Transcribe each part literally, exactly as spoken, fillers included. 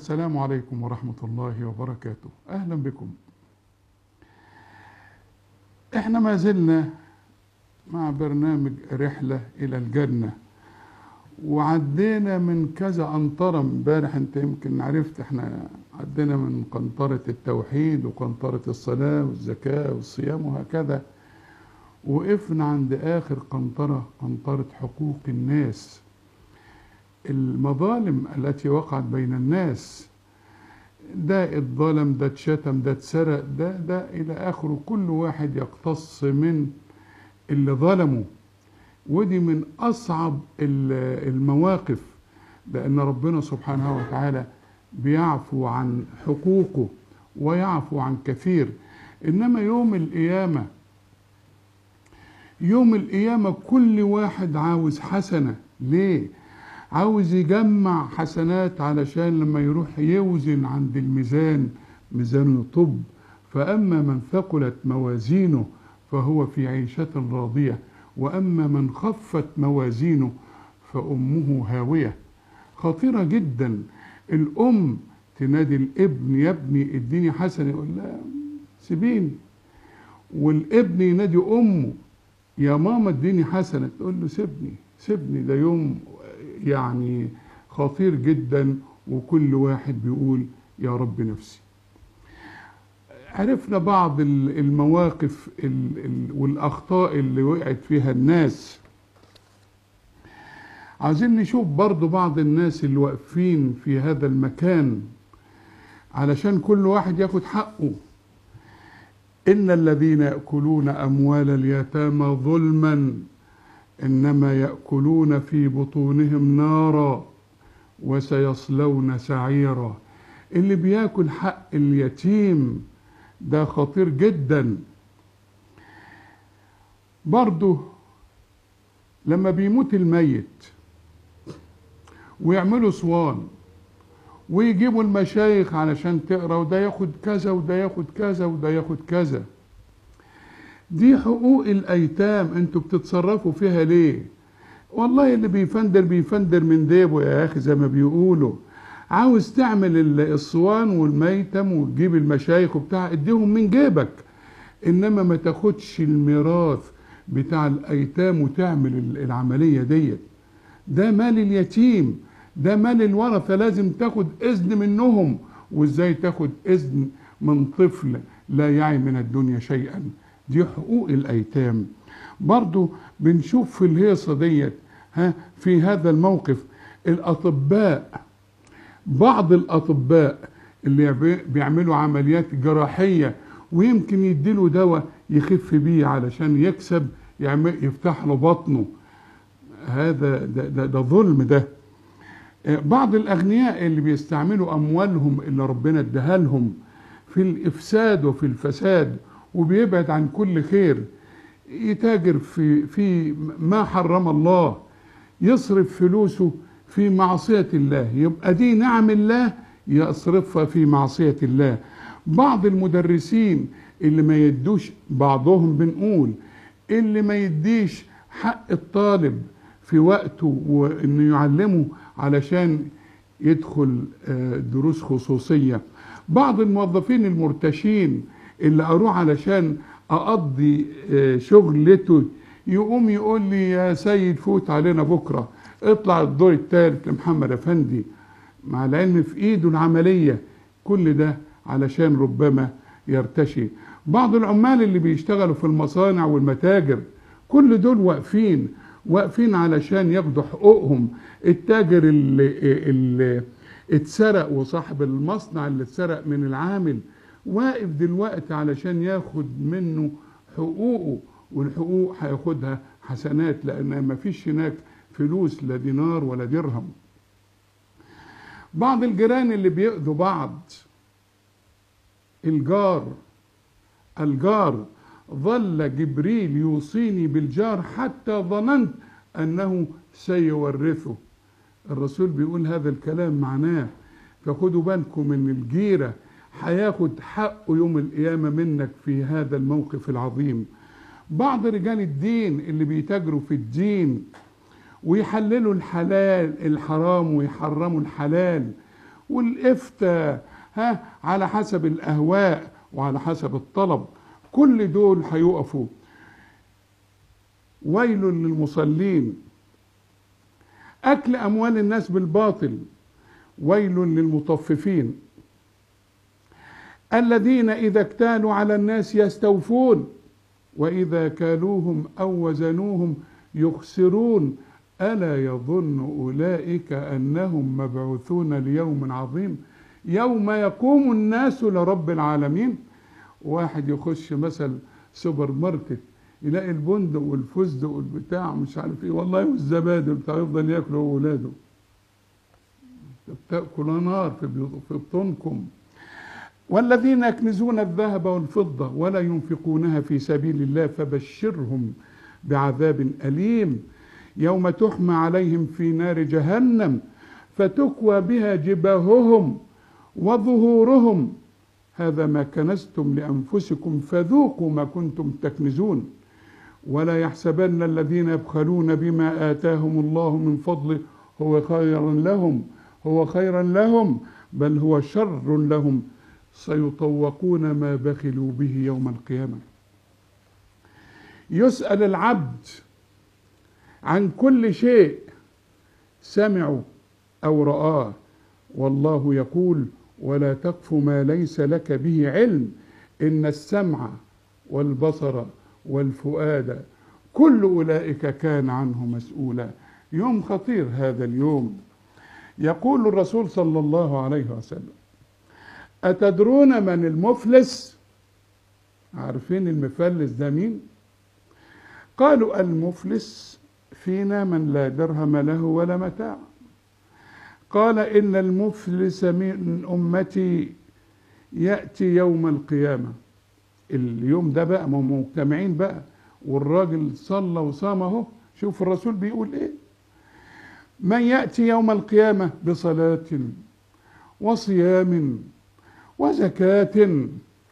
السلام عليكم ورحمة الله وبركاته. أهلا بكم. احنا ما زلنا مع برنامج رحلة إلى الجنة، وعدينا من كذا قنطرة. امبارح انت يمكن عرفت احنا عدينا من قنطرة التوحيد وقنطرة الصلاة والزكاة والصيام وهكذا، وقفنا عند آخر قنطرة، قنطرة حقوق الناس، المظالم التي وقعت بين الناس. ده اتظلم، ده اتشتم، ده اتسرق، ده ده إلى آخره. كل واحد يقتص من اللي ظلمه، ودي من أصعب المواقف، لأن ربنا سبحانه وتعالى بيعفو عن حقوقه ويعفو عن كثير. إنما يوم القيامة يوم القيامة كل واحد عاوز حسنة. ليه؟ عاوز يجمع حسنات علشان لما يروح يوزن عند الميزان، ميزان طب، فأما من ثقلت موازينه فهو في عيشة راضية، وأما من خفت موازينه فأمه هاوية. خطيرة جدا. الأم تنادي الابن: يا ابني اديني حسنة، يقول لها سيبيني. والابن ينادي أمه: يا ماما اديني حسنة، تقول له سيبني سيبني. ده يوم يعني خطير جدا، وكل واحد بيقول يا رب نفسي. عرفنا بعض المواقف والأخطاء اللي وقعت فيها الناس. عايزين نشوف برضو بعض الناس اللي واقفين في هذا المكان علشان كل واحد ياخد حقه. إن الذين يأكلون أموال اليتامى ظلما إنما يأكلون في بطونهم نارا وسيصلون سعيرا. اللي بياكل حق اليتيم ده خطير جدا. برضه لما بيموت الميت ويعملوا صوان ويجيبوا المشايخ علشان تقرا، وده ياخد كذا وده ياخد كذا وده ياخد كذا. دي حقوق الايتام، انتوا بتتصرفوا فيها ليه؟ والله اللي بيفندر بيفندر من ديبه يا اخي، زي ما بيقولوا. عاوز تعمل الصوان والميتم وتجيب المشايخ وبتاع، اديهم من جيبك، انما ما تاخدش الميراث بتاع الايتام وتعمل العمليه ديت. ده مال اليتيم، ده مال الورثه، لازم تاخد اذن منهم. وازاي تاخد اذن من طفل لا يعي من الدنيا شيئا؟ دي حقوق الايتام. برضو بنشوف في الهيصه ديت ها في هذا الموقف الاطباء، بعض الاطباء اللي بيعملوا عمليات جراحيه ويمكن يديله دواء يخف بيه علشان يكسب، يعمل يفتح له بطنه. هذا ده, ده, ده ظلم. ده بعض الاغنياء اللي بيستعملوا اموالهم اللي ربنا اداها لهم في الافساد وفي الفساد، وبيبعد عن كل خير، يتاجر في في ما حرم الله، يصرف فلوسه في معصية الله، يبقى دي نعم الله يصرفها في معصية الله. بعض المدرسين اللي ما يدوش، بعضهم بنقول اللي ما يديش حق الطالب في وقته وانه يعلمه علشان يدخل دروس خصوصية. بعض الموظفين المرتشين اللي اروح علشان اقضي شغلته، يقوم يقول لي يا سيد فوت علينا بكرة، اطلع الدور الثالث لمحمد افندي، مع العلم في ايده العملية. كل ده علشان ربما يرتشي. بعض العمال اللي بيشتغلوا في المصانع والمتاجر، كل دول واقفين واقفين علشان ياخدوا حقوقهم. التاجر اللي, اللي اتسرق وصاحب المصنع اللي اتسرق من العامل واقف دلوقتي علشان ياخد منه حقوقه، والحقوق هياخدها حسنات، لان ما فيش هناك فلوس، لا دينار ولا درهم. بعض الجيران اللي بيأذوا بعض، الجار الجار ظل جبريل يوصيني بالجار حتى ظننت أنه سيورثه. الرسول بيقول هذا الكلام معناه فخدوا بالكم من الجيرة، هياخد حقه يوم القيامة منك في هذا الموقف العظيم. بعض رجال الدين اللي بيتاجروا في الدين ويحللوا الحلال الحرام ويحرموا الحلال، والإفتاء، ها، على حسب الأهواء وعلى حسب الطلب، كل دول هيقفوا. ويل للمصلين، أكل أموال الناس بالباطل، ويل للمطففين الذين إذا اكتالوا على الناس يستوفون وإذا كالوهم أو وزنوهم يخسرون ألا يظن أولئك أنهم مبعوثون ليوم عظيم يوم يقوم الناس لرب العالمين. واحد يخش مثلا سوبر ماركت يلاقي البندق والفستق والبتاع مش عارف ايه، والله والزبادي بتاع يفضل ياكله هو وولاده. بتاكل نار في بطونكم. والذين يكنزون الذهب والفضة ولا ينفقونها في سبيل الله فبشرهم بعذاب أليم يوم تحمى عليهم في نار جهنم فتكوى بها جباههم وظهورهم هذا ما كنزتم لأنفسكم فذوقوا ما كنتم تكنزون ولا يحسبن الذين يبخلون بما آتاهم الله من فضله هو خيرا لهم هو خيرا لهم بل هو شر لهم سيطوقون ما بخلوا به يوم القيامة. يسأل العبد عن كل شيء سمعوا أو رآه والله يقول ولا تقف ما ليس لك به علم إن السمع والبصر والفؤاد كل أولئك كان عنه مسؤولا. يوم خطير هذا اليوم. يقول الرسول صلى الله عليه وسلم أتدرون من المفلس؟ عارفين المفلس ده مين؟ قالوا المفلس فينا من لا درهم له ولا متاع. قال إن المفلس من أمتي يأتي يوم القيامة. اليوم ده بقى مجتمعين بقى والراجل صلى وصام اهو. شوف الرسول بيقول ايه: من يأتي يوم القيامة بصلاة وصيام وزكاة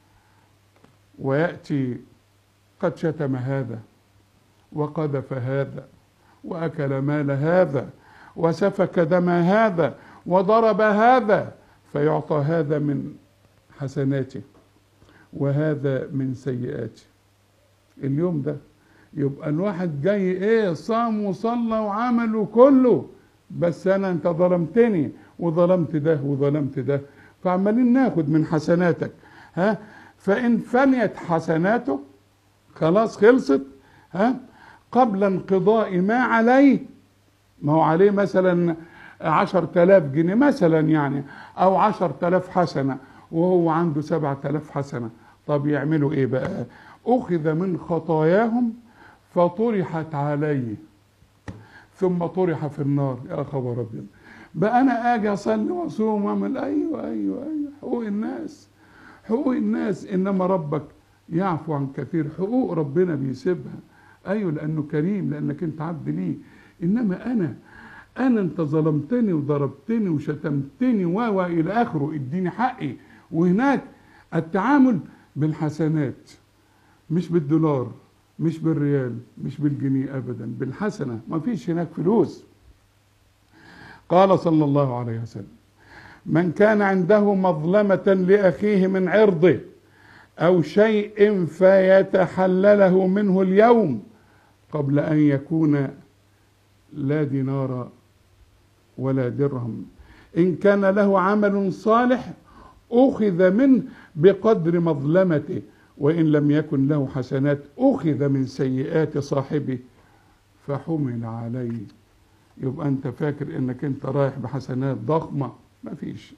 ويأتي قد شتم هذا وقذف هذا وأكل مال هذا وسفك دم هذا وضرب هذا فيعطى هذا من حسناته وهذا من سيئاته. اليوم ده يبقى الواحد جاي ايه صام وصلى وعمله كله بس انا انت ظلمتني وظلمت ده وظلمت ده فعمالين ناخد من حسناتك. ها فإن فنيت حسناته خلاص خلصت ها قبل انقضاء ما عليه. ما هو عليه مثلا عشر تلاف جنيه مثلا يعني او عشر تلاف حسنة وهو عنده سبع تلاف حسنة. طب يعملوا ايه بقى؟ اخذ من خطاياهم فطرحت عليه ثم طرح في النار. يا خبر ابيض بقى انا اجي اصلي واصوم واعمل ايوه ايوه ايوه حقوق الناس حقوق الناس انما ربك يعفو عن كثير. حقوق ربنا بيسيبها ايوه لانه كريم لانك انت عبد ليه. انما انا انا انت ظلمتني وضربتني وشتمتني و الى اخره اديني حقي. وهناك التعامل بالحسنات مش بالدولار مش بالريال مش بالجنيه ابدا بالحسنه. ما فيش هناك فلوس. قال صلى الله عليه وسلم من كان عنده مظلمة لأخيه من عرضه أو شيء فيتحلله منه اليوم قبل أن يكون لا دينار ولا درهم إن كان له عمل صالح أخذ منه بقدر مظلمته وإن لم يكن له حسنات أخذ من سيئات صاحبه فحمل عليه. يبقى أنت فاكر إنك أنت رايح بحسنات ضخمة؟ ما فيش.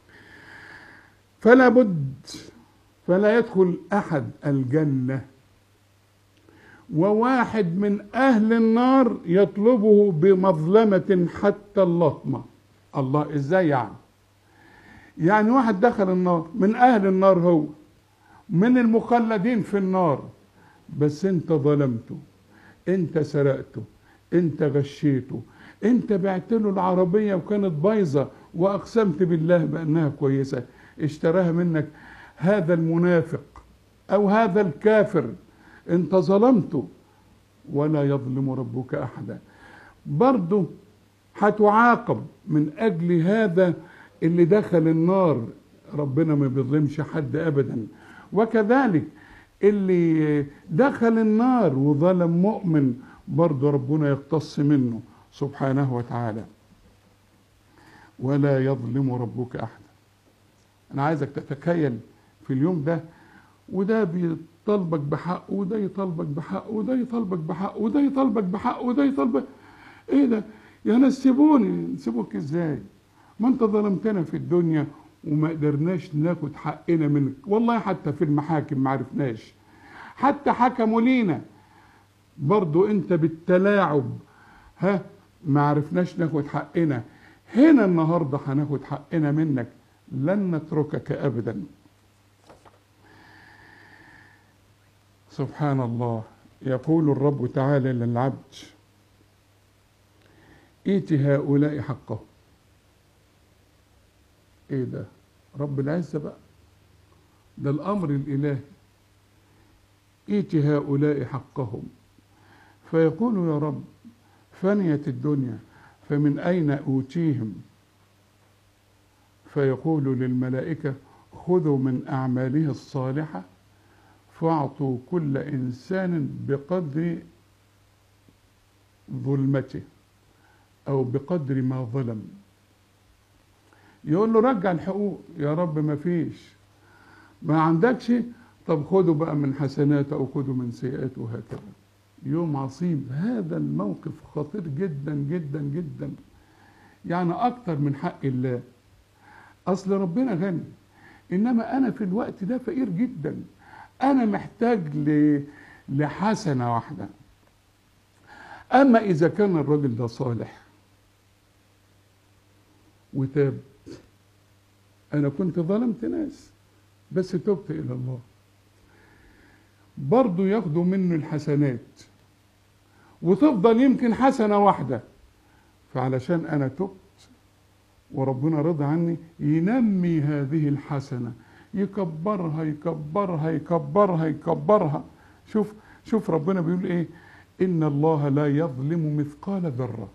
فلا بد فلا يدخل أحد الجنة وواحد من أهل النار يطلبه بمظلمة حتى اللطمة. الله إزاي يعني؟ يعني واحد دخل النار من أهل النار هو من المخلدين في النار بس انت ظلمته انت سرقته انت غشيته انت بعت له العربية وكانت بايظة واقسمت بالله بانها كويسة اشتراها منك هذا المنافق او هذا الكافر انت ظلمته ولا يظلم ربك احدا. برضه هتعاقب من اجل هذا اللي دخل النار ربنا ما بيظلمش حد ابدا، وكذلك اللي دخل النار وظلم مؤمن برضه ربنا يقتص منه سبحانه وتعالى. ولا يظلم ربك احدا. انا عايزك تتخيل في اليوم ده، وده بيطالبك بحق، وده يطالبك بحق، وده يطالبك بحق، وده يطالبك بحق، وده يطالبك. ايه ده يا ناس؟ سيبوني. نسيبوك ازاي؟ ما انت ظلمتنا في الدنيا وما قدرناش ناخد حقنا منك، والله حتى في المحاكم ما عرفناش، حتى حكموا لينا برضو انت بالتلاعب ها ما عرفناش ناخد حقنا. هنا النهارده هناخد حقنا منك، لن نتركك ابدا. سبحان الله. يقول الرب تعالى للعبد: ائت هؤلاء حقهم. ايه ده؟ رب العزة بقى، ده الامر الالهي. ائت هؤلاء حقهم. فيقول يا رب: فنيت الدنيا فمن اين اوتيهم؟ فيقول للملائكة: خذوا من اعماله الصالحة فاعطوا كل انسان بقدر ظلمته او بقدر ما ظلم. يقول له: رجع الحقوق يا رب. ما فيش، ما عندكش، طب خدوا بقى من حسناته او خدوا من سيئاته، وهكذا. يوم عصيب. هذا الموقف خطير جدا جدا جدا، يعني اكتر من حق الله. اصل ربنا غني، انما انا في الوقت ده فقير جدا، انا محتاج ل... لحسنة واحدة. اما اذا كان الراجل ده صالح وتاب، انا كنت ظلمت ناس بس تبت الى الله، برضو ياخدوا منه الحسنات وتفضل يمكن حسنة واحدة، فعلشان انا تبت وربنا رضى عني ينمي هذه الحسنة، يكبرها يكبرها يكبرها يكبرها. شوف شوف ربنا بيقول ايه: ان الله لا يظلم مثقال ذرة.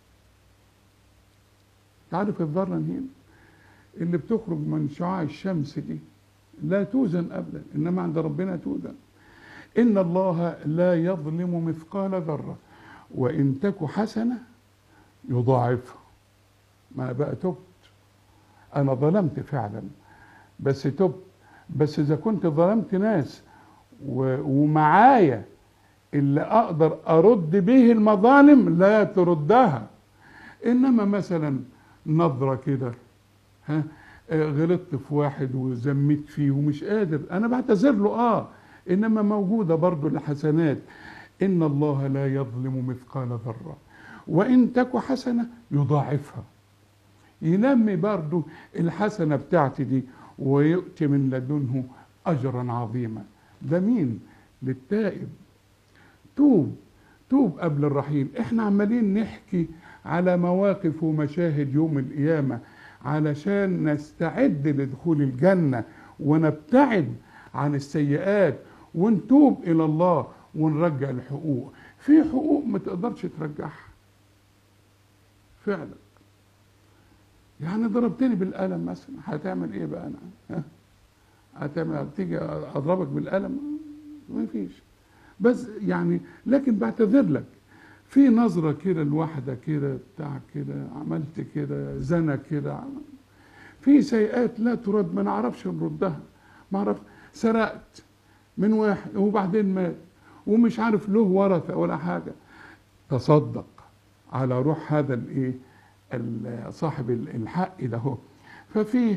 تعرف الذرة هنا اللي بتخرج من شعاع الشمس دي لا توزن ابدا، انما عند ربنا توزن. ان الله لا يظلم مثقال ذرة وان تك حسنة يضاعفها. ما انا بقى تبت، انا ظلمت فعلا بس تبت. بس اذا كنت ظلمت ناس ومعايا اللي اقدر ارد به المظالم لا تردها. انما مثلا نظرة كده، ها غلطت في واحد وزميت فيه ومش قادر، انا بعتذر له اه انما موجودة برضو الحسنات. ان الله لا يظلم مثقال ذرة وان تك حسنة يضاعفها، ينمي برضو الحسنة بتاعتي دي ويؤتي من لدنه اجرا عظيما. ده مين؟ للتائب. توب توب قبل الرحيل. احنا عمالين نحكي على مواقف ومشاهد يوم القيامة علشان نستعد لدخول الجنة ونبتعد عن السيئات ونتوب إلى الله ونرجع الحقوق. في حقوق ما تقدرش ترجعها فعلا. يعني ضربتني بالقلم مثلا، هتعمل ايه بقى انا؟ ها؟ هتعمل تيجي اضربك بالقلم؟ ما فيش. بس يعني لكن بعتذر لك في نظرة كده لواحدة كده بتاع كده، عملت كده، زنا كده، في سيئات لا ترد، ما نعرفش نردها. ما عرفت، سرقت من واحد وبعدين مات ومش عارف له ورثة ولا حاجة، تصدق على روح هذا الايه صاحب الحق ده هو. ففيه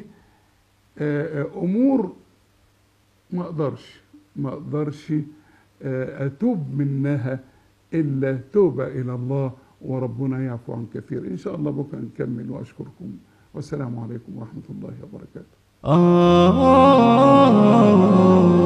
امور ما اقدرش ما اقدرش اتوب منها الا توبه الى الله، وربنا يعفو عن كثير. ان شاء الله بكره نكمل، واشكركم والسلام عليكم ورحمه الله وبركاته.